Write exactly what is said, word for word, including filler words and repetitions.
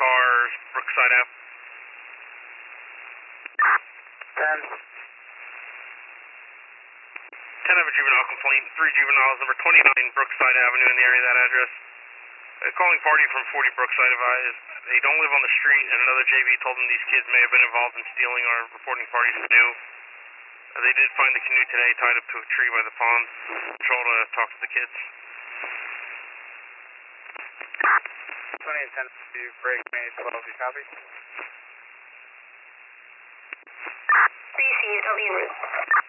cars, Brookside Ave. ten. ten have a juvenile complaint, three juveniles, number twenty-nine Brookside Avenue in the area of that address. A calling party from forty Brookside advised they don't live on the street, and another J V told them these kids may have been involved in stealing our reporting party's canoe. Uh, they did find the canoe today tied up to a tree by the pond. Patrol to talk to the kids. twenty and ten to break May twelve, you copy? B C W route.